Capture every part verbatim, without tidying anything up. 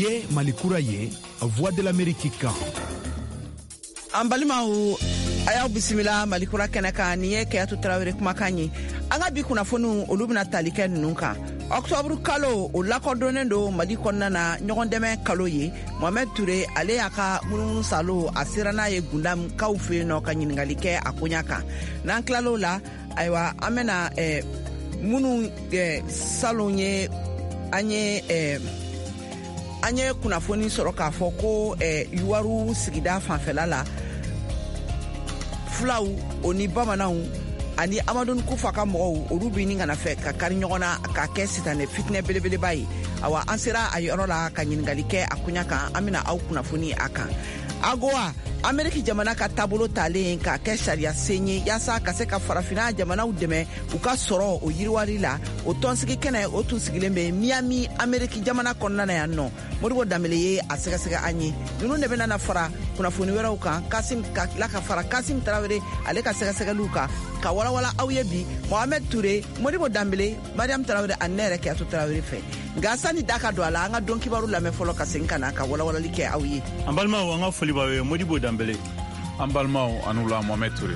ye Mali kura ye Voix de l'Amérique kan. An balimaw a y'aw bisimila Mali kura kɛnɛ kan ni ye Keyatu Tarawele kumakan ye. An ka bi kunnafoniw olu bɛna tali kɛ ninnu kan. Octobre kalo o lakodɔnnen do Mali kɔnɔna na ɲɔgɔn dɛmɛ kalo ye. Mohamed Touré ale y'a ka munumunu salo a sera n'a ye Gundam kaw fɛ yen nɔ ka ɲininkali kɛ a koɲa kan. N'an tilal'o la ayiwa an bɛna eh, minnu eh, salon ye an ye eh, an ye kunnafoni sɔrɔ k'a fɔ ko eh, Yuwaru sigida fanfɛla la fulaw o ni bamananw ani Amadou Kufa ka mɔgɔw olu bi ni kana fɛ ka kari ɲɔgɔn na ka kɛ sitanɛ fitinɛ belebeleba ye. Awa an sera a yɔrɔ la ka ɲininkali kɛ a kuɲa kan an bɛna aw kunnafoni a kan. Agowa Ameriki jamana ka taabolo talen ka kɛ sariya sen ye yaasa ka se ka farafina jamanaw dɛmɛ u ka sɔrɔ o yiriwali la. O tɔnsigi kɛnɛ o tun sigilen bɛ Miami Ameriki jamana kɔnɔna na yan nɔ. Modibo Dambele ye a sɛgɛsɛgɛ an ye. Ninnu de bɛna na fara kunnafoni wɛrɛw kan. Kasim ka tila ka fara Kasim Tarawele ale ka sɛgɛsɛgɛliw kan ka walawala aw ye bi. Mohamed Touré, Modibo Dambele, Mariam Tarawele ani ne yɛrɛ Keyatu Tarawele fɛ. Nka sani da ka don a la an ka dɔn kibaru lamɛn fɔlɔ ka segin ka na ka walawalali kɛ aw ye. An balimaw an ka foli b'aw ye Modibo Dambele. An balimaw anu la Mohamed Touré.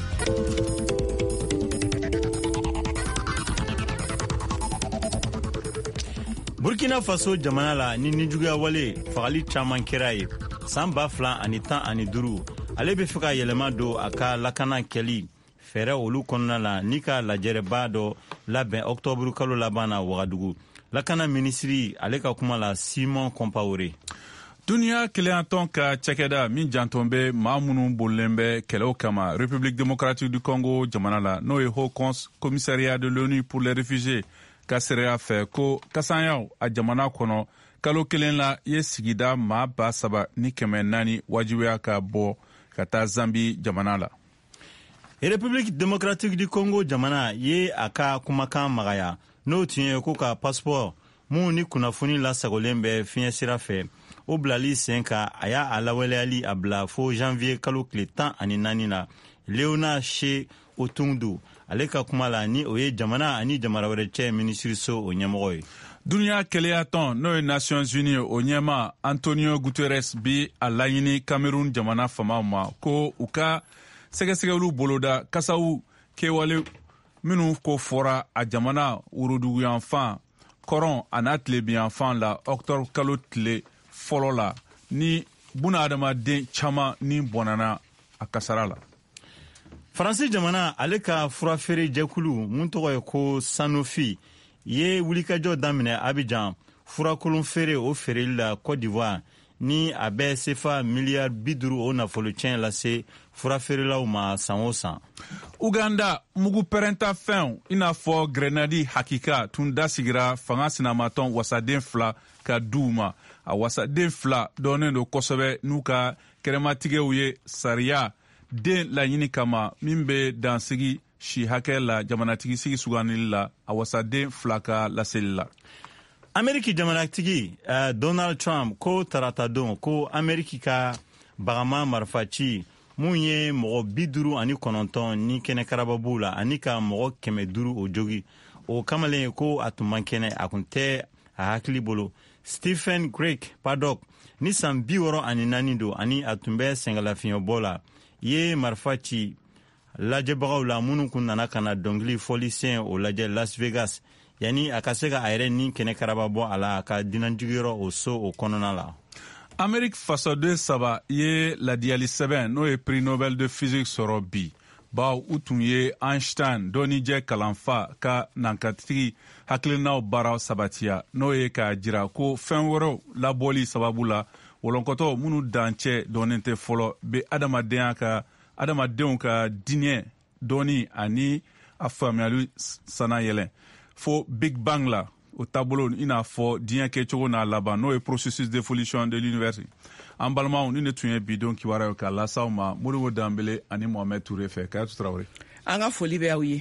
Burkina Faso jamana la ni nijuguya wale fagali caman kɛra ye san ba fila ani tan ani duuru ale bɛ fɛ ka yɛlɛma don a ka lakana kɛli fɛɛrɛ olu kɔnɔna la ni ka lajɛrɛba dɔ labɛn octobre kalo laban na Wagadugu. Lakana minisiri ale ka kuma la Simon Compaoré. Duniya keleyantɔn ka cɛkɛda min janton bɛ maa minnu bolilen bɛ kɛlɛw kama République démocratique du Congo jamana la n'o ye Haut Commissariat de l'ONU pour les réfugiés ka sereya fɛ ko kasanyaw a jamana kɔnɔ kalo kelen la ye sigida maa ba saba ni kɛmɛ naani wajibiya ka bɔ ka taa Zambi jamana la. République démocratique du Congo jamana ye a ka kumakan magaya n'o tun ye ko ka passeport mun ni kunnafoni lasagolen bɛ fiɲɛ sira fɛ o bilali sen ka a y'a a lawaleyali a bila fo janvier kalo tile tan ani naani na. Léonard Che Otundu ale ka kuma la ni o ye jamana ani jamana wɛrɛ cɛ minisiriso o ɲɛmɔgɔ ye. Duniya keleyatɔn n'o ye Nations Unies o ɲɛma Antonio Guterres bi a laɲini Cameroun jamana famaw ma ko u ka sɛgɛsɛgɛliw boloda kasaw kɛwale minnu ko fɔra a jamana woroduguyanfan kɔrɔn a n'a tilebiyanfan la octobre kalo tile fɔlɔ la ni buna adamaden caman ni bɔnana a kasara la. Faransi jamana ale ka furafeere jɛkulu mun tɔgɔ ye ko Sanofi ye wulikajɔ daminɛ Abidjan furakolon feere o feereli la Côte d'Ivoire ni a bɛ sefa miliyari bi duuru o nafolo tiɲɛ lase furafeerelaw ma san o san. Uganda mugu pɛrɛnta fɛnw i n'a fɔ grenadi hakika tun dasigira fanga sinamatɔn wasaden fila ka duw ma. A wasaden fila dɔnnen do kosɛbɛ n'u ka kɛrɛmatigɛw ye sariya den laɲini kama min bɛ dansigi si hakɛ la jamanatigi sigi sugandili la a wasaden fila ka laseli la. Ameriki jamanatigi uh, Donald Trump ko tarata don ko Ameriki ka bagama marifaci mun ye mɔgɔ bi duuru ani kɔnɔntɔn ni kɛnɛ karababu la ani ka mɔgɔ kɛmɛ duuru o jogi o kamalen ye ko a tun man kɛnɛ a kun tɛ a hakili bolo. Stephen Craig Paddock ni san bi wɔɔrɔ ani naani don ani a tun bɛ sɛngɛlafiɲɛbɔ la ye marifa ci lajɛbagaw la minnu kun nana ka na dɔnkili fɔli sen o lajɛ Las Vegas yani a ka se ka a yɛrɛ ni kɛnɛ karaba bɔ a la a ka dinanjigiyɔrɔ o so o kɔnɔna la. Ameriki fasoden saba ye ladiyali sɛbɛn n'o ye prix Nobel de physique sɔrɔ bi. Baw u tun ye Einstein dɔnnijɛ kalanfa ka nankatigi hakilinaw baaraw sabatiya n'o ye k'a jira ko fɛn wɛrɛw labɔli sababu la wolonkɔtɔ minnu dancɛ dɔnnen tɛ fɔlɔ be adamadenya ka adamadenw ka diinɛ dɔnni ani a faamuyali sana yɛlɛn fo Big Bang la o taabolo i n'a fɔ diɲɛ kɛcogo n'a laban n'o ye processus d'évolution de l'univers. An balimaw ni ne tun ye bidon kibaruyaw ka lasaw ma Modibo Dambele ani Mohamed Touré fɛ Keyatu Tarawele. An ka foli bɛ aw ye.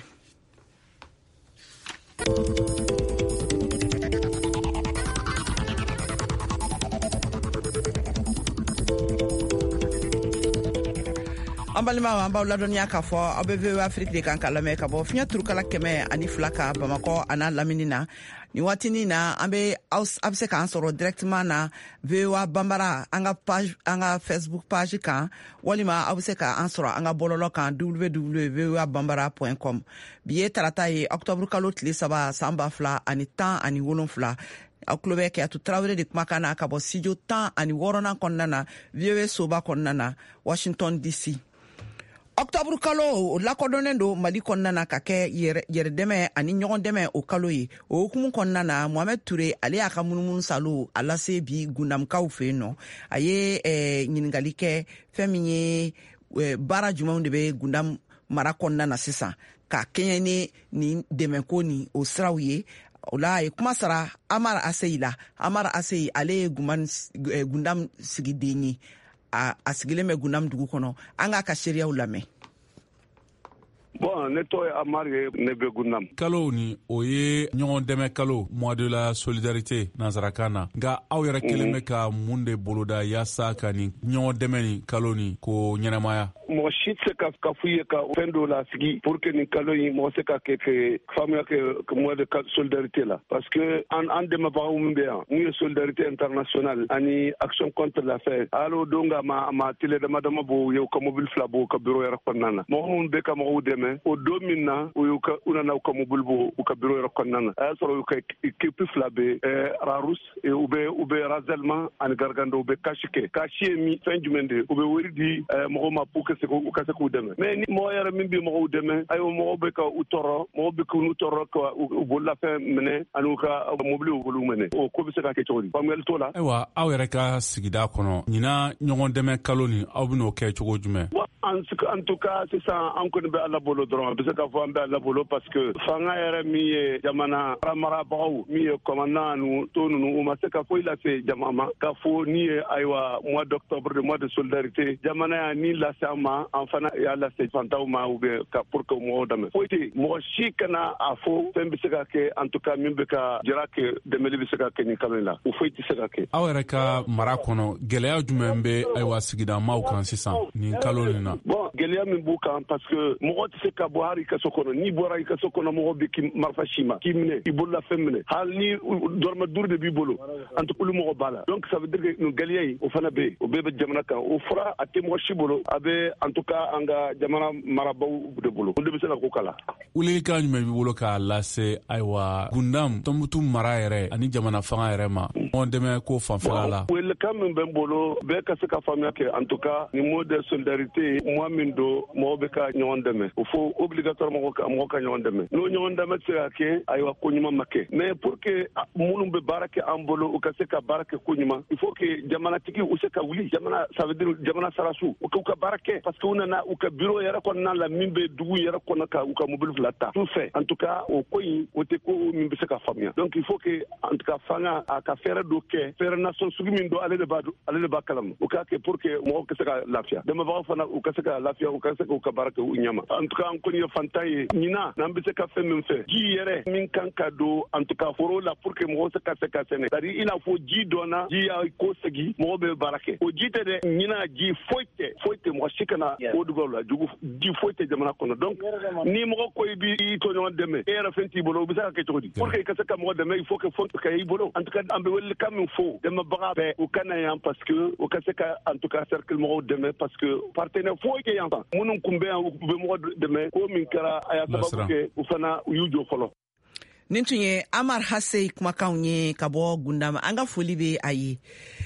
an balima an b'aw ladɔnniya k'a fɔ aw bɛ V O A Afrique de kan ka lamɛn ka bɔ fiɲɛ turukala kɛmɛ ani fila ka Bamakɔ a n'a lamini na ni waatinin na an bɛ aw bɛ se k'an sɔrɔ directement na V O A Banbara an ka page an ka Facebook page kan walima aw bɛ se k'an sɔrɔ an ka bɔlɔlɔ kan w w w point v o a banbara point com bi ye tarata ye octobre kalo tile saba san ba fila ani tan ani wolonfila aw tulo bɛ Keyatu Tarawele de kumakan na ka bɔ studio tan ani wɔɔrɔnan kɔnɔna na V O A soba kɔnɔna na Washington D C. Octobre kalo o lakodɔnnen don Mali kɔnɔna na ka kɛ yɛrɛdɛmɛ ani ɲɔgɔn dɛmɛ o kalo ye o hukumu kɔnɔna na Mohamed Ture ale y'a ka munumunu salo a lase bi gundamkaw fɛ yen nɔ a ye ɲininkali kɛ fɛn min ye baara jumɛnw de bɛ gundam mara kɔnɔna na sisan ka kɛɲɛ ni nin dɛmɛko ni o siraw ye o la a ye kuma sara Amara Aseyi la Amara Aseyi ale ye gundam sigiden ye a sigilen bɛ gundam dugu kɔnɔ an k'a ka seereyaw lamɛn. Bon, ne tɔgɔ ye Amari ye ne bɛ gundam. Kalo ni o ye ɲɔgɔn dɛmɛ kalo mois de la solidarité nansarakan na nka aw yɛrɛ kelen bɛ ka mun de boloda yaasa ka nin ɲɔgɔn dɛmɛ ni kalo ni ko ɲɛnamaya. Mɔgɔ si tɛ se ka ka f'u ye ka fɛn dɔ la sigi pour que nin kalo in mɔgɔ se ka kɛ kɛ faamuya kɛ mois de solidarité la parce que an an dɛmɛbagaw min bɛ yan mun ye solidarité internationale ani action contre la faim alo don ka ma ma tele dama dama b'o ye ka mobile fila b'o ka bureau yɛrɛ kɔnɔna na mɔgɔ minnu bɛ ka mɔgɔw dɛmɛ o don min na o y'u ka u nana u ka mobile b'o u ka bureau yɛrɛ kɔnɔna na a y'a sɔrɔ u ka équipe fila bɛ Rarus u bɛ u bɛ Razelma ani Gargando u bɛ kasi kɛ kasi ye min fɛn jumɛn de u bɛ wari di mɔgɔw ma pour que u ka se k'u dɛmɛ mais ni mɔgɔ yɛrɛ min bɛ mɔgɔw dɛmɛ ayiwa mɔgɔw bɛ ka u tɔɔrɔ mɔgɔw bɛ k'u tɔɔrɔ ka u bololafɛn minɛ ani u ka mobiliw bolo minɛ o ko bɛ se ka kɛ cogo di faamuyali t'o la. Ayiwa aw yɛrɛ ka sigida kɔnɔ ɲina ɲɔgɔn dɛmɛ kalo ni aw bɛ n'o kɛ cogo jumɛn. En tout cas sisan an kɔni bɛ Ala bolo dɔrɔn a bɛ se k'a fɔ an bɛ Ala bolo parce que fanga yɛrɛ min ye jamana marabagaw min ye commandant ninnu to ninnu u ma se ka foyi lase jama ma k'a fɔ ni ye ayiwa mois d'octobre de mois de solidarité jamana y'a ni lase an ma an fana y'a lase fantaw ma ou bien pour que mɔgɔw dɛmɛ foyi tɛ mɔgɔ si kana a fɔ fɛn bɛ se ka kɛ en tout cas min bɛ ka jira kɛ dɛmɛli bɛ se ka kɛ nin kalo in la o foyi tɛ se ka kɛ. Aw yɛrɛ ka mara kɔnɔ gɛlɛya jumɛn bɛ ayiwa sigida maaw kan sisan nin kalo nin na. Bon gɛlɛya min b'u kan parce que mɔgɔ tɛ se ka bɔ hali i ka so kɔnɔ n'i bɔra i ka so kɔnɔ mɔgɔ bɛ k'i marifa si ma k'i minɛ i bolola fɛn minɛ hali ni dɔrɔmɛ duuru de b'i bolo an tɛ olu mɔgɔ b'a la donc ça veut dire que nin gɛlɛya in o fana bɛ yen o bɛɛ bɛ jamana kan o fɔra a tɛ mɔgɔ si bolo a bɛ en tout cas an ka jamana marabaaw de bolo o de bɛ se ka ko kala. Welelikan jumɛn b'i bolo k'a lase ayiwa gundam Tɔnbukutu mara yɛrɛ ani jamana fanga yɛrɛ ma ɲɔgɔn dɛmɛ ko fanfɛla la. Welelikan min bɛ n bolo bɛɛ ka se ka faamuya kɛ en tout cas ni mot de solidarité mois min don mɔgɔ bɛ ka ɲɔgɔn dɛmɛ o fo obligatoire mɔgɔ ka mɔgɔ ka ɲɔgɔn dɛmɛ n'o ɲɔgɔn dɛmɛ tɛ se ka kɛ ayiwa ko ɲuman ma kɛ mais pour que minnu bɛ baara kɛ an bolo u ka se ka baara kɛ ko ɲuman il faut que jamanatigi u se ka wuli jamana ça veut dire jamana sarasu u k'u ka baara kɛ parce que u nana u ka bureau yɛrɛ kɔnɔna la min bɛ dugu yɛrɛ kɔnɔ ka u ka mobile fila ta tout fait en tout cas o ko in o tɛ ko min bɛ se ka faamuya donc il faut que en tout cas fanga a ka fɛɛrɛ dɔ kɛ fɛɛrɛ nation sugu min don ale de b'a ale de b'a kalama u k'a kɛ pour que mɔgɔw ka se ka lafiya dɛmɛbagaw fana u ka se ka lafiya u ka se k'u ka baara kɛ u ɲɛma en tout cas an kɔni ye fantan ye ɲina n'an bɛ se ka fɛn min fɛ ji yɛrɛ min kan ka don en tout cas foro la pour que mɔgɔw se ka se ka sɛnɛ c'est à dire i n'a fɔ ji dɔnna ji y'a ko segi mɔgɔw bɛ baara kɛ o ji tɛ dɛ ɲina ji foyi tɛ foyi tɛ mɔgɔ si kana o dugaw la jugu ji foyi tɛ jamana kɔnɔ donc ni mɔgɔ ko i b'i tɔɲɔgɔn dɛmɛ e yɛrɛ fɛn t'i bolo o bɛ se ka kɛ cogo di pour que i ka se ka mɔgɔ dɛmɛ il faut que fɛn ka i bolo en tout cas an bɛ welelikan min fɔ dɛmɛbaga bɛɛ u ka na yan parce que u ka se ka en tout cas cercle mɔgɔw dɛmɛ parce que partenaire foyi tɛ yan minnu kun bɛ yan u bɛ mɔgɔ dɛmɛ ko min kɛra a y'a sababu kɛ u fana u y'u jɔ fɔlɔ. Nin tun ye Amar Aseyi kumakanw ye ka bɔ gundam an ka foli bɛ a ye.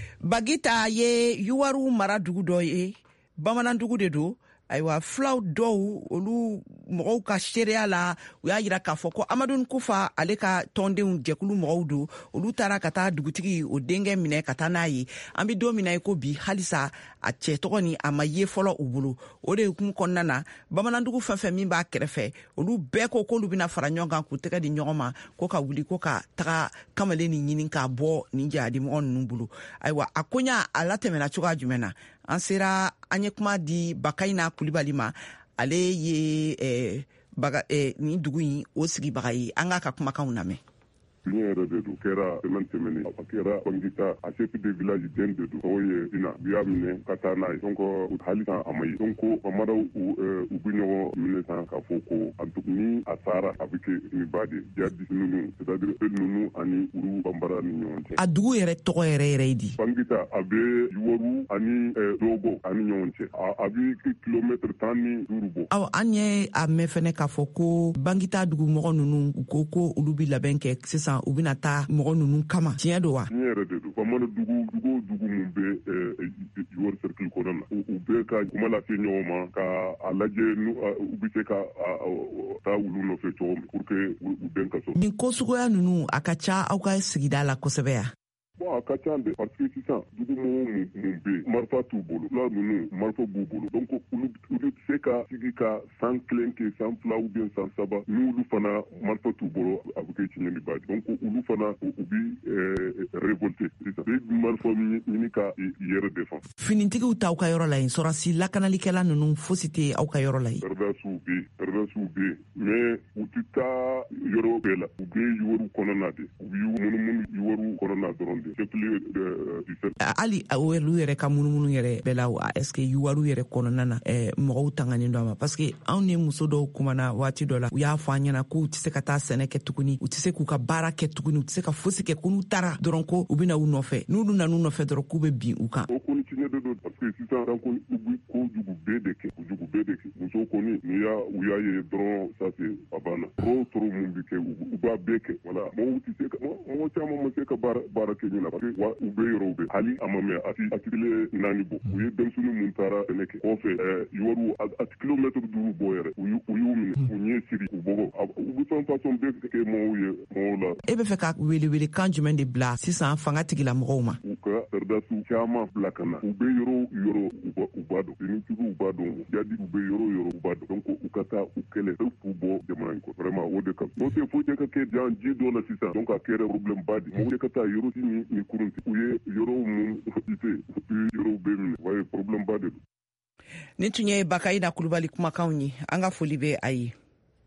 Bagita ye Yuwaru mara dugu dɔ ye bamanan dugu de don ayiwa fulaw dɔw olu mɔgɔw ka seereya la u y'a jira k'a fɔ ko Amadu Kufa ale ka tɔndenw jɛkulu mɔgɔw don olu taara ka taa dugutigi o denkɛ minɛ ka taa n'a ye an bɛ don min na ko bi halisa a cɛ tɔgɔ ni a ma ye fɔlɔ u bolo o de hukumu kɔnɔna na bamanandugu fɛn fɛn min b'a kɛrɛfɛ olu bɛɛ ko k'olu bɛna fara ɲɔgɔn kan k'u tɛgɛ di ɲɔgɔn ma ko ka wuli ko ka taga kamalen ni ɲini k'a bɔ nin jihadimɔgɔ ninnu bolo ayiwa a koɲa a latɛmɛna cogoya jumɛn na an sera an ye kuma di Bakayina Kulibali ma ale ye eh, baga, eh, nin dugu in o sigibaga ye an k'a ka kumakanw lamɛn. yɛrɛ de don kɛra semaine tɛmɛnen a kɛra Bangita a chef de village den de don o ye dina u y'a minɛ ka taa n'a ye donc hali san a ma ye donc bamaraw u bɛ ɲɔgɔn minɛ san k'a fɔ ko ni a sara a bɛ kɛ niba de jihadiste ninnu c'est-à-dire e ninnu ani olu banbara ni ɲɔgɔn cɛ. A dugu yɛrɛ tɔgɔ yɛrɛ yɛrɛ ye di? Bangita a bɛ Yuwaru ani Dogo ani ɲɔgɔn cɛ a bɛ kilomètre tan ni duuru bɔ. Awɔ an ye a mɛn fɛnɛ k'a fɔ ko Bangita dugumɔgɔ ninnu u ko ko olu bɛ labɛn kɛ sisan u bɛna taa mɔgɔ ninnu kama tiɲɛ don wa? Tiɲɛ yɛrɛ de don bamara dugu dugu dugu min bɛ Yuwaru cercle kɔnɔna na u bɛɛ ka kuma lase ɲɔgɔn ma ka a lajɛ u bɛ se ka taa olu nɔfɛ cogo min pour que u den ka so. Nin ko suguya ninnu a ka ca aw ka sigida la kosɛbɛ ya? Bon a ka ca de parce que sisan dugumɔgɔw mun bɛ marifa t'u bolo la ninnu marifa b'u bolo donc olu olu se ka sigi ka san kelen kɛ san fila ou bien san saba ni olu fana marifa t'u bolo a bɛ kɛ tiɲɛniba ye donc olu fana u bɛ révolter sisan u bɛ marifa ɲini ka yɛrɛ défend. Finitigiw t'aw ka yɔrɔ la yen sɔrɔsi lakanalikɛla ninnu fosi tɛ aw ka yɔrɔ la yen? Pɛrɛdasiw bɛ yen pɛrɛdasiw bɛ yen mais u tɛ taa yɔrɔ bɛɛ la u bɛ Yuwaru kɔnɔna de u bɛ munumunu Yuwaru kɔnɔna dɔrɔn de. Ali olu yɛrɛ ka munumunu yɛrɛ bɛɛ la est-ce que Yuwaru yɛrɛ kɔnɔna na mɔgɔw tanganen don a ma parce que anw ni muso dɔw kumana waati dɔ la u y'a fɔ an ɲɛna k'u tɛ se ka taa sɛnɛ kɛ tuguni u tɛ se k'u ka baara kɛ tuguni u tɛ se ka fosi kɛ ko n'u taara dɔrɔn ko u bɛna u nɔfɛ n'u nana u nɔfɛ dɔrɔn k'u bɛ bin u kan. O kɔni tiɲɛ de don parce que sisan ko u bɛ kojugu bɛɛ de kɛ kojugu bɛɛ de kɛ musow kɔni n'i y'a u y'a ye dɔrɔn ça c'est a banna tɔɔrɔ tɔɔrɔ mun bɛ kɛ u b'a bɛɛ kɛ voilà mɔgɔw tɛ se ka mɔgɔ caman ma se ka baara baara kɛ ɲina parce que wa u bɛ yɔrɔw bɛ hali a ma mɛn a ti a tile naani bɔ u ye denmisɛnnin mun taara sɛnɛ kɛ kɔfɛ Yuwaru a ti kilomètre duuru bɔ yɛrɛ u y'u minɛ u ɲɛ siri u bɔgɔ u bɛ fɛn façon bɛɛ kɛ mɔgɔw ye mɔgɔw la. E bɛ fɛ ka welewele kan jumɛn de bila sisan fanga tigila mɔgɔw ma? U ka pɛrɛdasiw caman bila ka na u bɛ yɔrɔ yɔrɔ u b'a dɔn finitigiw b'a dɔn jadi u bɛ yɔrɔ yɔrɔ u b'a dɔn donc u ka taa u kɛlɛ u k'u bɔ jamana in kɔ vraiment o de ka n'o tɛ foyi tɛ ka kɛ jan ji dɔ la sisan donc a kɛra problème ba de mɔgɔw de ka taa yɔrɔ si ni ni kurun u ye yɔrɔ mun ite yɔrɔ bɛɛ minɛ wa ye problème ba de don. Ni tun ye Bakayina Kulubali kumakanw ye an ka foli bɛ a ye.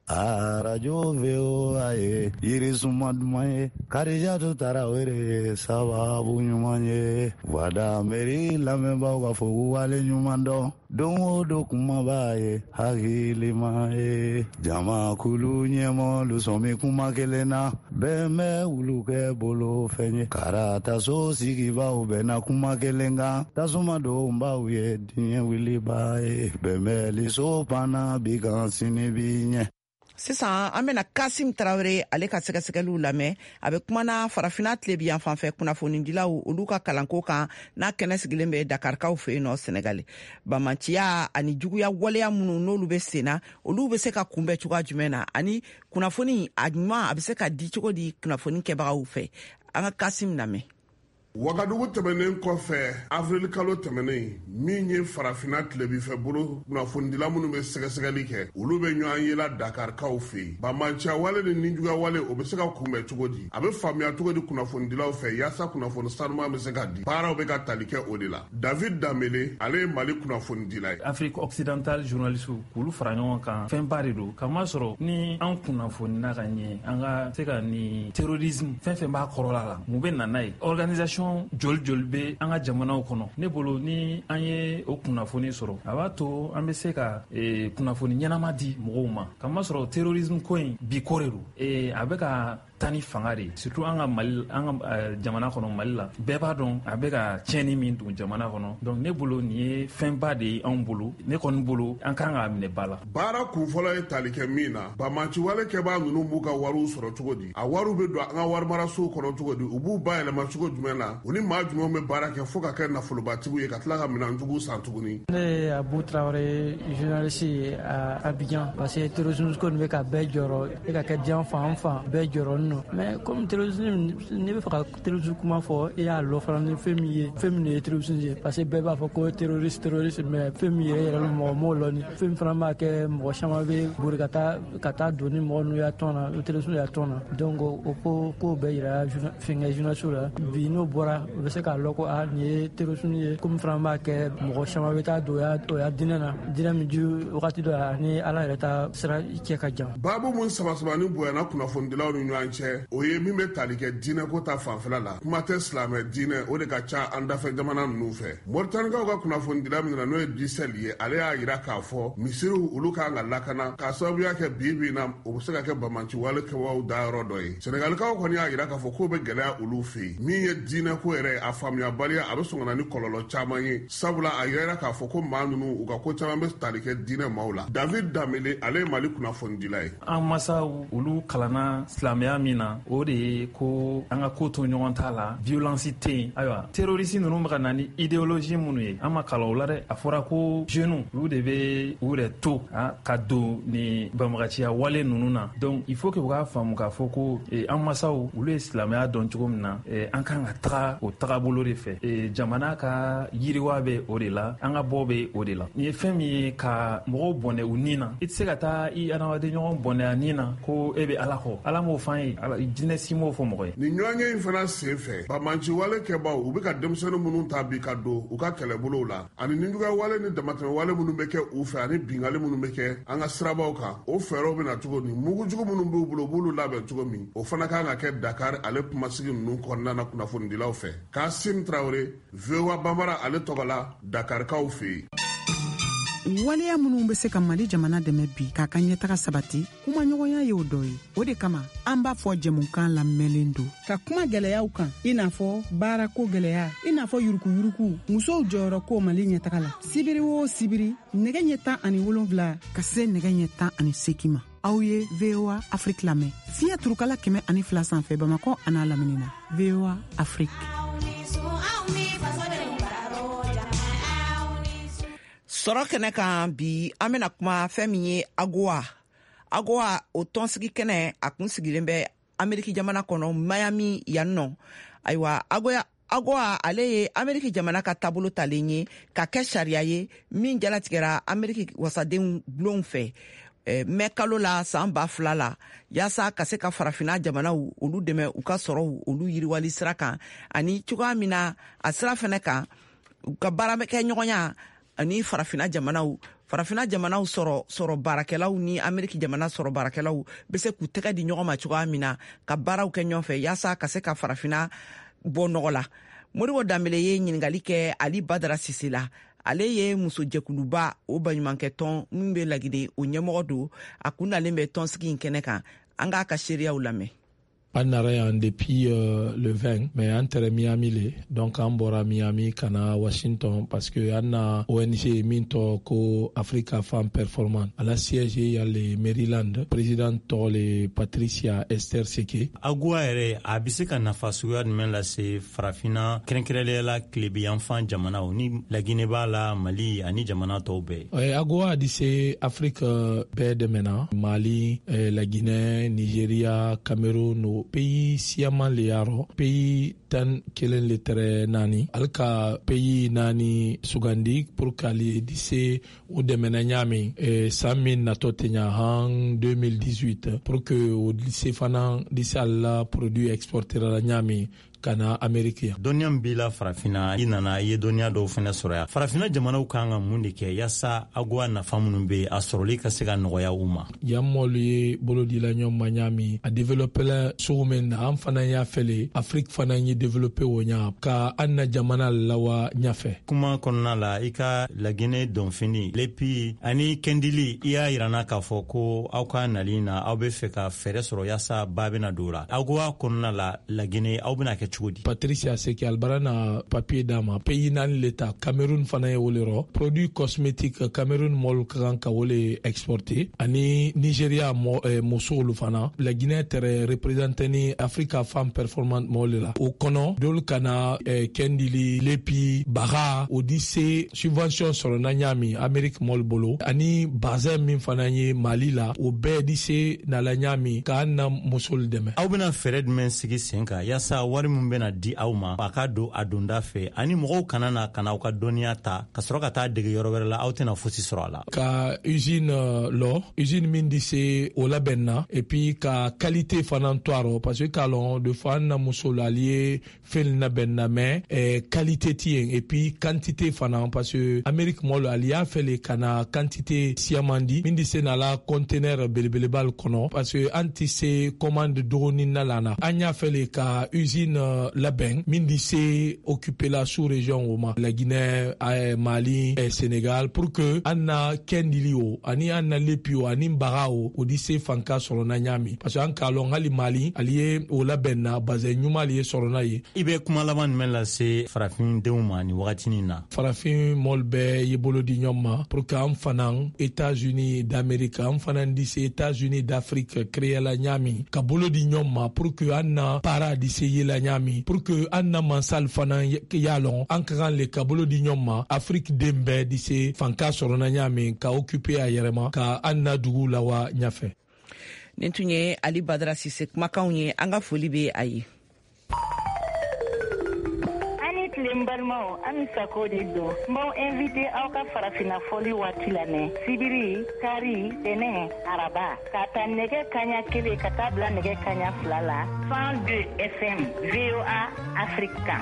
arajo V O A ye yirisuma duman ye Karijatu Tarawele sababu ɲuman ye wada meri lamɛnbaaw ka fɔ ko wale ɲuman dɔn don o don kuma b'a ye hakilima ye jamakulu ɲɛmɔlu sɔmi kuma kelen na bɛɛ bɛ wulu kɛ bolo fɛn ye karataso sigibaw bɛnna kuma kelen kan tasuma donbaw ye diɲɛ wiliba ye bɛnbɛliso panna bi kan sini bi ɲɛ. Sisan an bɛna Kasim Tarawele ale ka sɛgɛsɛgɛliw lamɛn a bɛ kumana farafina tile bi yan fanfɛ kunnafonidilaw olu ka kalanko kan n'a kɛnɛ sigilen bɛ Dakarikaw fɛ yen nɔ Senegal bamaciya ani juguya waleya minnu n'olu bɛ senna olu bɛ se ka kunbɛn cogoya jumɛn na ani kunnafoni a ɲuman a bɛ se ka di cogo di kunnafoni kɛbagaw fɛ an ka Kasim lamɛn. Wagadugu tɛmɛnen kɔfɛ avril kalo tɛmɛnen min ye farafina tilebifɛ bolo kunnafonidila minnu bɛ sɛgɛsɛgɛli kɛ olu bɛ ɲɔgɔn yela Dakarikaw fɛ yen bamaciya wale ni nijuguya wale o bɛ se ka kunbɛn cogo di a bɛ faamuya cogo di kunnafonidilaw fɛ yaasa kunnafoni sanuman bɛ se ka di baaraw bɛ ka tali kɛ o de la David Damele ale ye Mali kunnafonidila ye. Afrique occidentale journaliste k'olu fara ɲɔgɔn kan fɛnba de don kamasɔrɔ ni an kunnafonina ka ɲɛ an ka se ka ni terrorisme fɛn fɛn b'a kɔrɔla la mun bɛ na n'a ye organisation joli joli bɛ an ka jamanaw kɔnɔ ne bolo ni an ye o kunnafoni sɔrɔ a b'a to an bɛ se ka kunnafoni ɲɛnama di mɔgɔw ma kamasɔrɔ terrorisme ko in bi ko de don a bɛ ka tani fanga de surtout an ka Mali an ka jamana kɔnɔ Mali la bɛɛ b'a dɔn a bɛ ka tiɲɛni min don jamana kɔnɔ donc ne bolo nin ye fɛnba de ye anw bolo ne kɔni bolo an kan k'a minɛ ba la. Baara kunfɔlɔ ye tali kɛ min na bamaciwale kɛbaa ninnu b'u ka wariw sɔrɔ cogo di a wariw bɛ don an ka warimarasow kɔnɔ cogo di u b'u bayɛlɛma cogo jumɛn na u ni maa jumɛn bɛ baara kɛ fo ka kɛ nafolobatigiw ye ka tila ka minɛnjugu san tuguni. Ne ye Abu Traoré journaliste ye à Abidjan parce que terrorisme ko nin bɛ ka bɛɛ jɔrɔ e ka kɛ diɲɛ fan fan bɛɛ jɔrɔ mais comme terrorisme ne bɛ fɛ ka terrorisme kuma fɔ e y'a lɔ fana ni fɛn min ye fɛn min ye terrorisme ye parce que bɛɛ b'a fɔ ko terroriste terroriste mais fɛn min yɛrɛ yɛrɛ mɔgɔ m'o lɔ ni fɛn fana b'a kɛ mɔgɔ caman bɛ bori ka taa ka taa don ni mɔgɔ n'u y'a tɔn na o terrorisme y'a tɔn na donc o ko ko bɛɛ yira fɛnkɛ journaliste la bi n'o bɔra u bɛ se k'a lɔ ko a nin ye terrorisme ye komi fana b'a kɛ mɔgɔ caman bɛ taa don o y'a diinɛ na diinɛ min ju wagati dɔ la ni ala yɛrɛ ta sira cɛ ka jan. Baabu mun saba saba ni bonyana kunnafonidilaw ni ɲɔgɔn cɛ cɛ o ye min bɛ tali kɛ diinɛ ko ta fanfɛla la kuma tɛ silamɛ diinɛ o de ka ca an dafɛ jamana ninnu fɛ. Moritanikaw ka kunnafonidila min na n'o ye Disel ye ale y'a yira k'a fɔ misiriw olu kan ka lakana k'a sababuya kɛ bi bi na o bɛ se ka kɛ banbanci wale kɛwaw dayɔrɔ dɔ ye. Senegalikaw kɔni y'a yira k'a fɔ k'o bɛ gɛlɛya olu fɛ yen min ye diinɛ ko yɛrɛ a faamuyabaliya a bɛ sɔn ka na ni kɔlɔlɔ caman ye sabula a yira k'a fɔ ko maa ninnu u ka ko caman bɛ tali kɛ diinɛ maaw la. David Damele ale ye Mali kunnafonidila ye. An masaw olu kalanna silamɛya min na o de ye ko an ka ko to ɲɔgɔn t'a la violence tɛ yen. Ayiwa terroriste ninnu bɛ ka na ni idéologie minnu ye an ma kalan o la dɛ. A fɔra ko jeunes olu de bɛ u yɛrɛ to ka don ni banbagaciya wale ninnu na. Donc il faut que u k'a faamu k'a fɔ ko an masaw olu ye silamɛya dɔn cogo min na an kan ka taga o tagabolo de fɛ. Jamana ka yiriwa bɛ o de la an ka bɔ bɛ o de la. Nin ye fɛn min ye ka mɔgɔw bɔnɛ u nin na. I tɛ se ka taa i adamaden ɲɔgɔn bɔnɛ a nin na ko e bɛ Ala kɔ. Ala m'o f'an ye, jinɛ si m'o fɔ mɔgɔ ye. Nin ɲɔgɔnye in fana sen fɛ banbanci wale kɛbaw u bɛ ka denmisɛnnin minnu ta bi ka don u ka kɛlɛbolow la ani ninjuguya wale ni damatɛmɛ wale minnu bɛ kɛ u fɛ ani bingali minnu bɛ kɛ an ka sirabaw kan o fɛɛrɛw bɛ na cogo min mugujugu minnu b'u bolo u b'olu labɛn cogo min o fana kan ka kɛ Dakar ale kumasigi ninnu kɔnɔna na kunnafonidilaw fɛ. Kasim Traoré V O A Bambara ale tɔgɔ la Dakarikaw fɛ yen. Waleya minnu bɛ se ka Mali jamana dɛmɛ bi k'a ka ɲɛtaga sabati kuma ɲɔgɔnya ye o dɔ ye. O de kama an b'a fɔ jɛmukan lamɛnlen don ka kuma gɛlɛyaw kan i n'a fɔ baarako gɛlɛya i n'a fɔ yurukuyuruku musow jɔyɔrɔ ko Mali ɲɛtaga la sibiri o sibiri nɛgɛ ɲɛ tan ani wolonwula ka se nɛgɛ ɲɛ tan ani seegin ma. Aw ye V O A Afrique lamɛn fiɲɛ turukala kɛmɛ ani fila sanfɛ Bamakɔ a n'a lamini na. V O A Afrique. Sɔrɔ kɛnɛ kan bi an bɛna kuma fɛn min ye AGOA. AGOA o tɔnsigi kɛnɛ a kun sigilen bɛ Ameriki jamana kɔnɔ Miami yan nɔ. Ayiwa AGOA AGOA ale ye Ameriki jamana ka taabolo talen ye ka kɛ sariya ye min jalatigɛra Ameriki wasadenw bulonw fɛ. Mɛ kalo la san ba fila la yaasa ka se ka farafina jamanaw olu dɛmɛ u ka sɔrɔ olu yiriwali sira kan ani cogoya min na a sira fɛnɛ kan u ka baara kɛ ɲɔgɔnya ani farafina jamanaw farafina jamanaw sɔrɔ sɔrɔ baarakɛlaw ni Ameriki jamana sɔrɔ baarakɛlaw bɛ se k'u tɛgɛ di ɲɔgɔn ma cogoya min na ka baaraw kɛ ɲɔgɔn fɛ yaasa ka se ka farafina bɔ nɔgɔ la. Modibo Dambele ye ɲininkali kɛ Ali Badara Sise la. Ale ye muso jɛkuluba o baɲumankɛ tɔn min bɛ Lagine o ɲɛmɔgɔ don a kun nalen bɛ tɔnsigi in kɛnɛ kan an k'a ka seereyaw lamɛn. An nara yan depuis euh, le vingt, mais an tɛrɛ Miami le, donc an bɔra Miami ka na Washington parce que an na O N G min tɔgɔ ko Africa Femme Performante. A la siège ya le Maryland, président tɔgɔ le Patricia Esther Seke. AGOA yɛrɛ a bɛ se ka nafa suguya jumɛn lase farafina kɛrɛnkɛrɛnnenya la tilebiyanfan jamanaw ni Laginɛ b'a la Mali ani jamana tɔw bɛɛ. Euh, AGOA di se Afrique bɛɛ dɛmɛna Mali, euh, Laginɛ, Nigeria, Cameroun, pays siaman le yaro pays tan kelen le tere nani alka pays nani sugandi pour kali dise o demena nyami e samin na totenya han deux mille dix-huit pour que o dise fana dise alla produit exporter la nyami kana Amerika. Dɔnniya b'i la farafina i nana i ye dɔnniya dɔw fɛnɛ sɔrɔ ya farafina jamanaw kan ka mun de kɛ yaasa AGOA nafa minnu bɛ a sɔrɔli ka se ka nɔgɔya u ma. Yan mɔlu ye bolodila ɲɔgɔn ma ɲami a développé la cogo min na an fana y'a fɛle Afrique fana ye développé o ɲa ka an na jamana lawa ɲafɛ. Kuma kɔnɔna la i ka Laginɛ dɔnfini lepi ani kɛndili i y'a yirana k'a fɔ ko aw ka nali na aw bɛ fɛ ka fɛɛrɛ sɔrɔ yaasa ba bɛna don la AGOA kɔnɔna la Laginɛ aw bɛna kɛ Patricia Seke albara na papier dama pays nani leta Cameroun fana ye wole ro produit cosmétique Cameroun mol kan ka wole exporter ani Nigeria mo eh, musolu fana la Guinée tere représenter ni Africa Femme Performante mol la o kono dol kana eh, kendili lepi baga odise subvention sur na nyami Amerique mol bolo ani bazin min fana ye Mali la o be dise na la nyami ka na musol deme aw bena fɛrɛ jumɛn sigi sen kan yaasa wari min min bena di aw ma a ka don a donda fɛ ani mɔgɔw kana na kana aw ka dɔnniya ta ka sɔrɔ ka taa dege yɔrɔ wɛrɛ la aw tɛna fosi sɔrɔ a la ka usine uh, lɔ usine min di se o labɛn na et puis ka qualité fana to a rɔ parce que k'a lɔn de fois an na muso la ali ye fɛn labɛn na mais eh, qualité ti yen et puis quantité fana parce que Amérique mɔlu ali y'a fɛ le ka na quantité siyaman di min di se na la conteneur belebelebal kɔnɔ parce que an ti se commande dogoni na la na an y'a fɛ le ka usine uh, labɛn min di se occuper la sous-région o ma la Guinée eh, Mali eh, Sénégal pour que an na kendili o ani an na lepi o ani baga o o di se fanka sɔrɔ na ɲami parce que an k'a lɔn hali Mali ali ye o labɛn na bazɛn ɲuman ali ye sɔrɔ na ye i bɛ kuma laban jumɛn lase farafindenw ma ni wagatinin na farafin mɔlu bɛɛ ye bolo di ɲɔgɔn ma pour que an fana États-Unis d'Amérique an fana di se États-Unis d'Afrique créer la ɲami ka bolo di ɲɔgɔn ma pour que an na para di se ye la ɲami pour que an na mansal fana y'a lɔn an ka kan le ka bolo di ɲɔgɔn ma Afrique den bɛɛ di se fanka sɔrɔ na ɲami ka occuper a yɛrɛ ma ka an na dugu la wa ɲafɛ nin tun ye Ali Badara Sise kumakanw ye an ka foli bɛ a ye ani tile n balimaw an sago de don n b'aw invité aw ka farafina fɔli waati la nɛ sibiri kari tɛnɛ araba ka ta nɛgɛ kaɲa kelen ka taa bila nɛgɛ kaɲa fila la cent deux F M V O A Afrique kan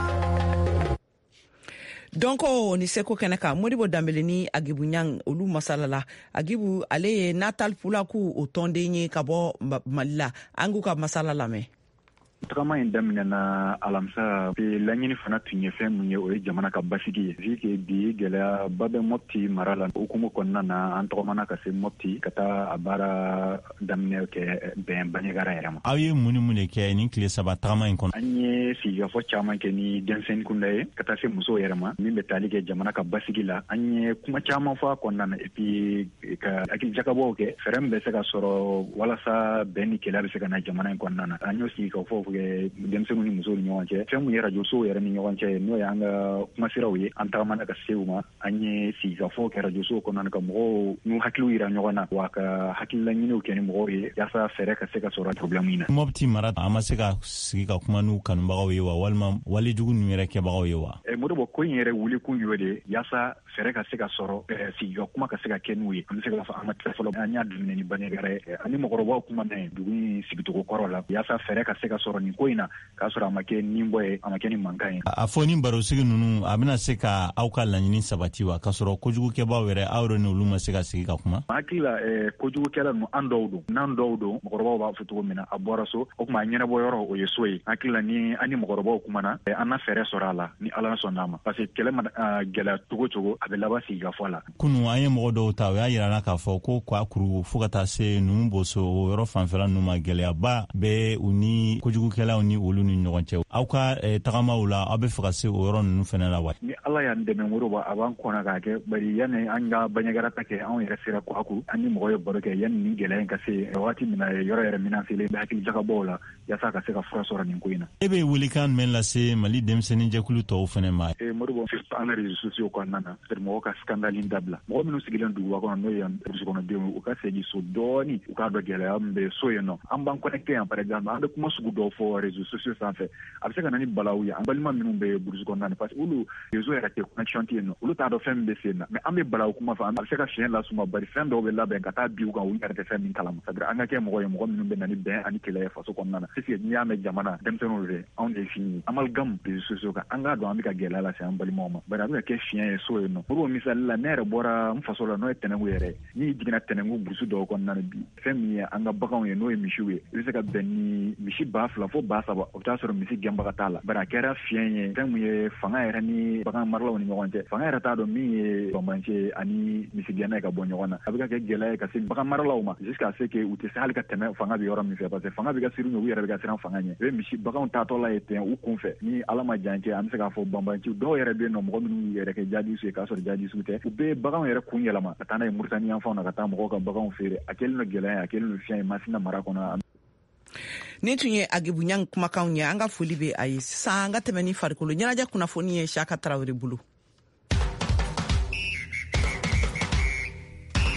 donc ni seko kɛnɛ kan Modibo Dambele ni Agibu Ɲang olu masalala Agibu ale ye Natal Pulaku o tɔnden ye ka bɔ Mali la an k'u ka masala lamɛn tagama in daminɛna alamisa pe laɲini fana tun ye fɛn mun ye o ye jamana ka basigi ye vi ke bi gɛlɛya ba bɛ Mopti mara la hukumu kɔnɔna na an tɔgɔmana ka se Mopti ka taa a baara daminɛ kɛ bɛn Banɲagara yɛrɛ ma. Aw ye mun ni mun de kɛ ni tile saba tagama in kɔnɔ? An ye sigikafɔ caman kɛ ni denmisɛnnin kunda ye ka taa se musow yɛrɛ ma min bɛ taali kɛ jamana ka basigi la an ye kuma caman fɔ a kɔnɔna na et puis ka hakili jakabɔw kɛ fɛɛrɛ min bɛ se ka sɔrɔ walasa bɛn ni kɛlɛ bɛ se ka na jamana in kɔnɔna na an y'o sigikafɔ denmisɛnninw ni musow ni ɲɔgɔn cɛ fɛn mun ye rajosow yɛrɛ ni ɲɔgɔn cɛ n'o ye an ka kumasiraw ye an tagamana ka se u ma an ye sigikafɔ kɛ rajosow kɔnɔna ka mɔgɔw n'u hakiliw yira ɲɔgɔn na wa ka hakililaɲiniw kɛ ni mɔgɔw ye yaasa fɛɛrɛ ka se ka sɔrɔ problème in na. Mopti mara a ma se ka sigi ka kuma n'u kanubagaw ye wa walima walijugu ninnu yɛrɛ kɛbagaw ye wa? Modibo ko in yɛrɛ wuli kun y'o de yaasa fɛɛrɛ ka se ka sɔrɔ sigika kuma ka se ka kɛ n'u ye an bɛ se ka fɔ an ma tɛ fɔlɔ an y'a daminɛ ni Banɲagara ye ani mɔgɔkɔrɔbaw kuma mɛn dugu in sigicogo kɔrɔ la yaasa fɛɛrɛ ka se ka sɔrɔ nin ko in na k'a sɔrɔ a ma kɛ ni bɔ ye a ma kɛ ni mankan ye. A fɔ ni barosigi ninnu a bɛna se ka aw ka laɲini sabati wa k'a sɔrɔ kojugukɛbaw yɛrɛ aw yɛrɛ ni olu ma se ka sigi ka kuma? Hakili la kojugukɛla ninnu an dɔw don n'an dɔw don mɔgɔkɔrɔbaw b'a fɔ cogo min na a bɔra so o tuma a ɲɛnabɔ yɔrɔ o ye so ye hakili la ni an ni mɔgɔkɔrɔbaw kumana an na fɛɛrɛ sɔrɔ a la ni Ala sɔnn'a ma parce que kɛlɛ ma gɛlɛya cogo cogo a bɛ laban sigikafɔ la. Kunu an ye mɔgɔ dɔw ta o y'a yirana k'a fɔ ko kwa kuru fo ka taa se numu boso o yɔrɔ fanfɛla ninnu ma gɛlɛyaba bɛ u ni kojugukɛlaw ni olu ni ɲɔgɔn cɛ aw ka tagamaw la aw bɛ fɛ ka se o yɔrɔ ninnu fana la wa? Ni Ala y'an dɛmɛ Modibo a b'an kɔnɔ k'a kɛ bari yanni an ka Banɲagara ta kɛ anw yɛrɛ sera Kwaku an ni mɔgɔw ye baro kɛ yanni nin gɛlɛya in ka se waati min na yɔrɔ yɛrɛ menacelen bɛ hakili jagabɔw la yaasa ka se ka fura sɔrɔ nin ko in na. E bɛ welekan jumɛn lase Mali denmisɛnnin jɛkulu tɔw fana ma? Modibo an ka réseaux sociaux kɔnɔna na mɔgɔw ka scandale dabila mɔgɔ minnu sigilen duguba kɔnɔ n'o ye burusi kɔnɔdenw u ka segin so dɔɔni u k'a dɔn gɛlɛya min bɛ so yen nɔ an b'an connecté yan par exemple an bɛ kuma sugu dɔw fɔ réseaux sociaux sanfɛ a bɛ se ka na ni balawu ye an balima minnu bɛ burusi kɔnɔna na parce que olu réseau yɛrɛ tɛ connexion tɛ yen nɔ olu t'a dɔn fɛn min bɛ sen na mais an bɛ balawu kuma fɔ a bɛ se ka fiɲɛ lasuma bari fɛn dɔw bɛ labɛn ka taa bi u kan u yɛrɛ tɛ fɛn min kalama c'est à dire an ka kɛ mɔgɔ ye mɔgɔ minnu bɛ na ni bɛn ani kɛlɛ ye faso kɔnɔna na puisque n'i y'a mɛn jamana denmisɛnninw de anw de fini amalgame réseaux sociaux kan an k'a dɔn an bɛ ka gɛlɛya lase an balimaw ma bari a bɛ ka kɛ fiɲɛ ye so yen nɔ Modibo misali la ne yɛrɛ bɔra n faso la n'o ye Tɛnɛngu yɛrɛ n'i jiginna Tɛnɛngu burusi dɔw kɔnɔna na bi fɛn min ye an ka baganw ye n'o ye misiw ye i bɛ se ka bɛn ni misi ba fila fo ba saba o bɛ taa sɔrɔ misi gɛnbaga t'a la bari a kɛra fiɲɛ ye fɛn min ye fanga yɛrɛ ni bagan maralaw ni ɲɔgɔn cɛ fanga yɛrɛ t'a dɔn min ye bambancɛ ani misigɛnna ye ka bɔ ɲɔgɔn na a bɛ ka kɛ gɛlɛya ye ka se bagan maralaw ma jusqu'à ce que u tɛ se hali ka tɛmɛ fanga bɛ yɔrɔ min fɛ parce que fanga bɛ ka sirin u yɛrɛ bɛ ka siran fanga ɲɛ i bɛ misi baganw taatɔ la ye ten u kun fɛ ni Ala ma jan kɛ an bɛ se k'a fɔ bambanciw dɔw yɛrɛ bɛ yen nɔ mɔgɔ minnu yɛrɛ kɛ jadisiw ye k'a sɔrɔ jadisiw tɛ u bɛ baganw yɛrɛ kun yɛlɛma ka taa n'a ye Muritani yanfanw na ka taa mɔgɔw ka baganw feere a kɛlen don gɛlɛya a kɛlen don fiɲɛ ye Masina mara kɔnɔ. Ni tun ye Agibu Ɲang kumakanw ye an ka foli bɛ a ye sisan an ka tɛmɛ ni farikolo ɲɛnajɛ kunnafoni ye Saka Tarawele bolo.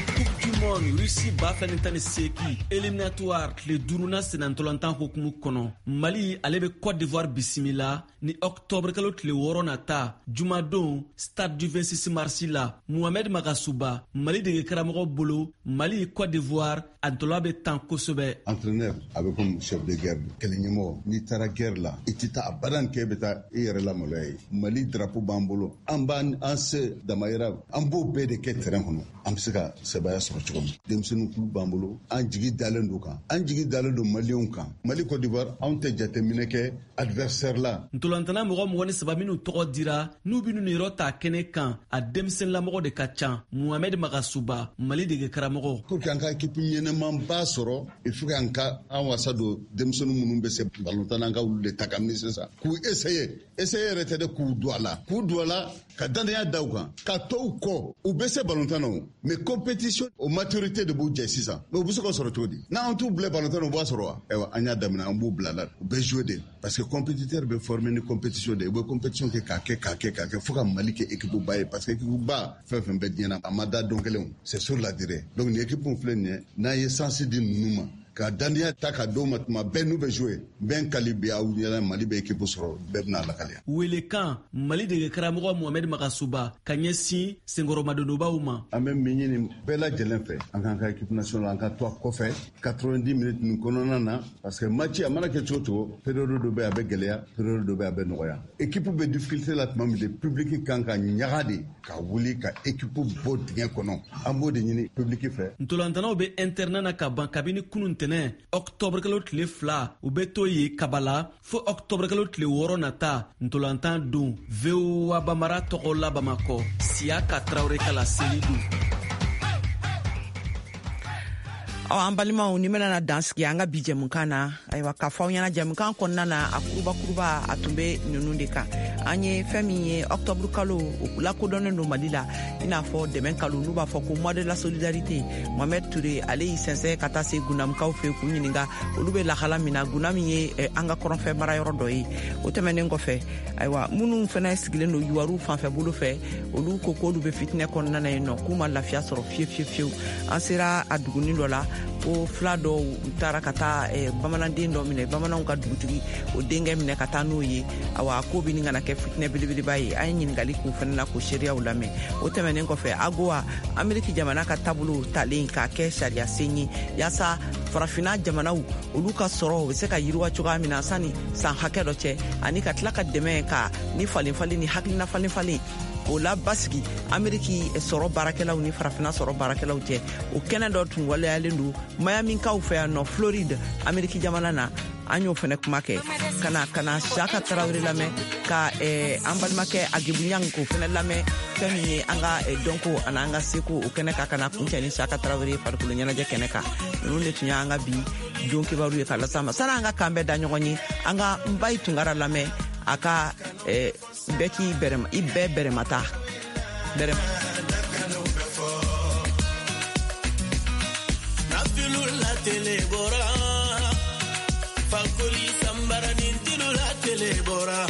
Simon Russie ba fɛn tan ni seki éliminatoire le duruna senantolantan hukumu kɔnɔ Mali ale be Côte d'Ivoire bisimila ni octobre kalo tile wɔɔrɔ nata jumadon stade du vingt-six mars la Mohamed Magasuba Mali de karamɔgɔ bolo Mali Côte d'Ivoire antola be tan kosɛbɛ. Entraîneur a bɛ comme chef de guerre kɛlɛɲɛmɔgɔ n'i taara guerre la i tɛ taa abadan k'e bɛ taa i yɛrɛ la maloya ye Mali drapeau b'an bolo an b'an an se damayira an b'o bɛɛ de kɛ terrain kɔnɔ an bɛ se ka sɛbɛya sɔrɔ cogo min denmisɛnnin kulu b'an bolo an jigi dalen don kan an jigi dalen don maliyɛnw kan Mali Côte d'Ivoire anw tɛ jateminɛ kɛ adversaire la. Ntolantana mɔgɔ mɔgɔ ni saba minnu tɔgɔ dira n'u bɛ n'u yɔrɔ ta kɛnɛ kan a denmisɛnninlamɔgɔ de ka ca Mohamed Magasuba Mali dege karamɔgɔ. Pour que an ka équipe ɲɛnɛman ba sɔrɔ il faut que an ka an wasa don denmisɛnnin minnu bɛ se balontan an ka wulu de ta ka min sisan k'u essayer essayer yɛrɛ tɛ dɛ k'u don a la k'u don a la ka dandanya da u kan ka to u kɔ u bɛ se balontan na o mais compétition o maturité de b'u jɛ sisan mais u bɛ se ka sɔrɔ cogo di n'an t'u bila balontan na u b'a sɔrɔ wa ayiwa an y'a daminɛ an b'u bila la u bɛ jouer de parce que compétiteur bɛ former ni compétition de u bɛ compétition kɛ k'a kɛ k'a kɛ k'a kɛ fo ka Mali kɛ équipe ba ye parce que équipe ba fɛn fɛn bɛ diɲɛ na a ma da don kelen c'est sur la durée donc ni équipe filɛ nin ye n'a ye sansi di ninnu ma ka dandiya ta ka d'o ma tuma bɛɛ n'u bɛ jouer bɛn kali bi aw ɲɛna Mali bɛ équipe sɔrɔ bɛɛ bɛna lakaliya. Welekan Mali dege karamɔgɔ Mohamed Magasuba ka ɲɛsin senkɔrɔmadonnobaw ma. An bɛ min ɲini bɛɛ lajɛlen fɛ an k'an ka équipe nationale an ka to a kɔfɛ quatre-vingt-dix minutes nin kɔnɔna na parce que match a mana kɛ cogo cogo période dɔ bɛ a bɛ gɛlɛya période dɔ bɛ a bɛ nɔgɔya équipe bɛ difficulté la tuma min de public kan ka ɲaga de ka wuli ka équipe bɔ dingɛ kɔnɔ an b'o de ɲini public fɛ. Ntolantanaw bɛ internat na ka ban kabini kunun tɛnɛ octobre kalo tile fila u bɛ to ye kabala fo octobre kalo tile wɔɔrɔ nata ntolantan don V O A Bamara tɔgɔ la Bamakɔ Siaka Traoré kala seli don. An balimaw ni bɛna na dansigi an ka bi jɛmukan na ayiwa k'a fɔ aw ɲɛna jɛmukan kɔnɔna na a kurubakuruba a tun bɛ ninnu de kan an ye fɛn min ye octobre kalo o lakodɔnnen don Mali la i n'a fɔ dɛmɛ kalo n'u b'a fɔ ko mois de la solidarité Mohamed Touré ale y'i sɛnsɛn ka taa se gunamukaw fɛ k'u ɲininka olu bɛ lahala min na guna min ye an ka kɔrɔnfɛ mara yɔrɔ dɔ ye o tɛmɛnen kɔfɛ ayiwa minnu fana sigilen don yuwaru fanfɛ bolo fɛ olu ko k'olu bɛ fitinɛ kɔnɔna na yen nɔ k'u ma lafiya sɔrɔ fiye fiye fiyewu an sera a dugunin dɔ la ko fila dɔw taara ka taa bamananden dɔ minɛ bamananw ka dugutigi o denkɛ minɛ ka taa n'o ye awa ko bɛ nin kana kɛ fitinɛ belebeleba ye an ye ɲininkali k'u fana na ko sariyaw lamɛn o tɛmɛnen kɔfɛ agowa Ameriki jamana ka taabolo talen k'a kɛ sariya sen ye yaasa farafina jamanaw olu ka sɔrɔ u bɛ se ka yiriwa cogoya min na sani san hakɛ dɔ cɛ ani ka tila ka dɛmɛ ka ni falen falen ni hakilina falen falen o la basigi Ameriki sɔrɔ baarakɛlaw ni farafina sɔrɔ baarakɛlaw cɛ o kɛnɛ dɔ tun waleyalen don Miamikaw fɛ yan nɔ Floride Ameriki jamana na an y'o fɛnɛ kuma kɛ kana kana Siaka Traoré lamɛn ka an balimakɛ Agibu Ɲang k'o fɛnɛ lamɛn fɛn min ye an ka dɔnko ani an ka seko o kɛnɛ ka kana kuncɛ ni Siaka Traoré farikolo ɲɛnajɛ kɛnɛ kan ninnu de tun y'an ka bi don kibaru ye ka lasa ma sani an ka kan bɛɛ da ɲɔgɔn ye an ka Mbaye Tunkara lamɛn a ka bɛɛ k'i bɛrɛma i bɛɛ bɛrɛmata bɛrɛma Fakoli sambara nintilu la telebora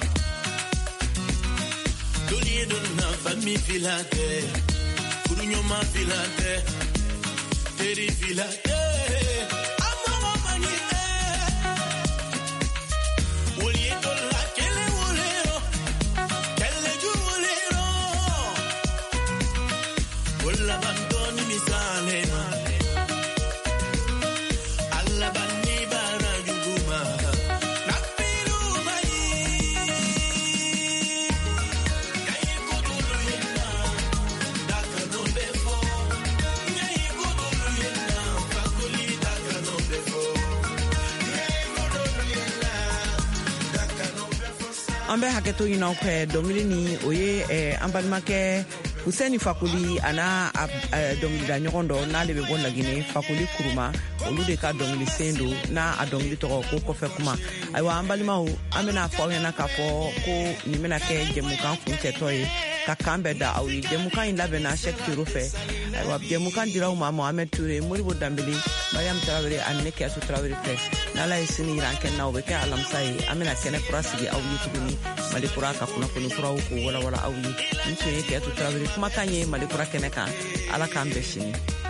Doli donna fami filate Kurunyoma filate Teri filate Amma mamani Woli dolla kele wolero Kele ju wolero Wolla bandoni misale Alla bandi an bɛ hakɛto ɲini aw fɛ dɔnkili ni o ye an balimakɛ Huseni Fakoli ana dɔnkilida ɲɔgɔn dɔ n'ale bɛ bɔ Laginɛ Fakoli Kuruma olu de ka dɔnkili sen don n'a a dɔnkili tɔgɔ ko kɔfɛ kuma ayiwa an balimaw an bɛna fɔ aw ɲɛna k'a fɔ ko nin bɛna kɛ jɛmukan kuncɛtɔ ye ka kan bɛɛ da aw ye jɛmukan in labɛnna Sɛki Tero fɛ ayiwa jɛmukan dira aw ma Mohamed Touré Modibo Dambele Mariam Traoré ani ne Kiyatu Traoré fɛ n'Ala ye sini yira an kɛnɛ na o bɛ kɛ alamisa ye an bɛna kɛnɛ kura sigi aw ye tuguni Mali kura ka kunnafoni kuraw k'o walawala aw ye nin tun ye Kiyatu Traoré kumakan ye Mali kura kɛnɛ kan Ala k'an bɛɛ sini